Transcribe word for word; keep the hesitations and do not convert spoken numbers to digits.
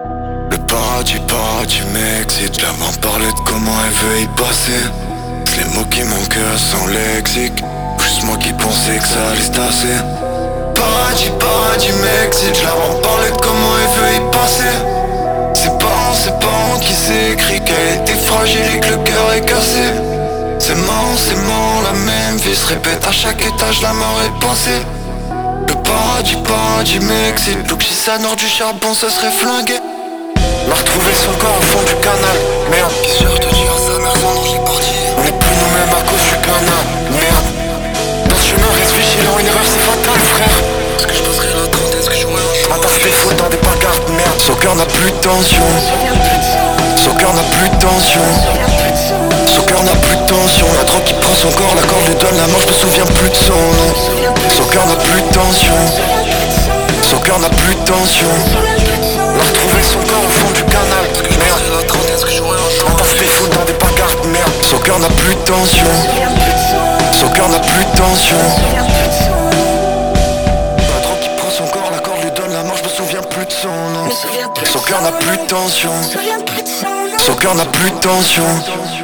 Le paradis, paradis m'excite. La main parlait de comment elle veut y passer. C'est les mots qui manquent sans lexique. Juste moi qui pensais que ça allait se tasser. Paradis, paradis m'excite. La main parlait de comment elle veut y passer. C'est pas en ses parents qui s'écrit qu'elle était fragile et que le cœur est cassé. C'est mort, c'est mort, la même vie se répète à chaque étage, la mort est passée. Le paradis, paradis m'excite. Donc si ça nord du charbon, ça serait flingué. M'a retrouvé son corps au fond du canal. Merde, qu'est-ce que je te dire, sa mère son ange est parti. On est plus nous-mêmes à cause du canal. Merde, dans ce chemin reste vigilant, une erreur c'est fatal frère. Est-ce que je passerai la trentaine, est-ce que je jouerai un jour. Attends, c'était faux dans des pancartes, merde. Son cœur n'a plus de tension. Son cœur n'a plus de tension. Son cœur n'a plus de tension. La drogue qui prend son corps, la corde lui donne la mort, je me souviens plus de son nom. Son cœur n'a plus de tension. Son cœur n'a plus de tension. L'a retrouvé son corps au fond du canal. Merde, la trentaine, est-ce que j'aurai un jour. Attends, c'était fou dans des pancartes, merde. Son cœur n'a plus de tension. Son cœur n'a plus de tension. La drogue qui prend son corps, la corde lui donne la mort, je me souviens plus de son nom. Son cœur n'a plus de tension. Son cœur n'a plus de tension.